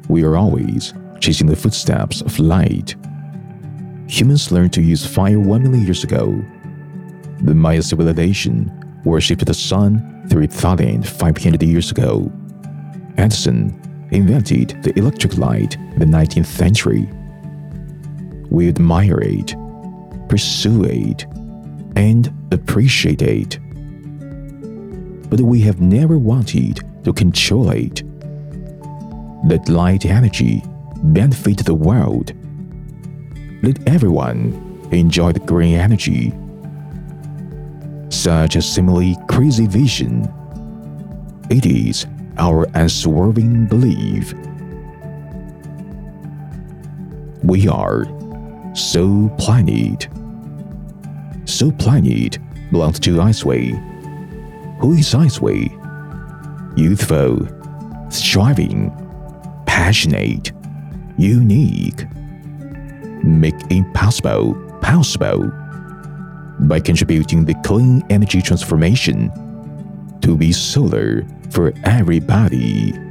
We are always chasing the footsteps of light. Humans learned to use fire 1 million years ago. The Maya civilization worshipped the sun 3,500 years ago. Edison invented the electric light in the 19th century. We admire it, pursue it, and appreciate it. But we have never wanted to control it. Let light energy benefit the world. Let everyone enjoy the green energy. Such a seemingly crazy vision. It is our unswerving belief. We are Soul Planet. Soul Planet belongs to Iceway. Who is Iceway? Youthful, striving, passionate, unique. Make impossible possible by contributing the clean energy transformation to be solar for everybody.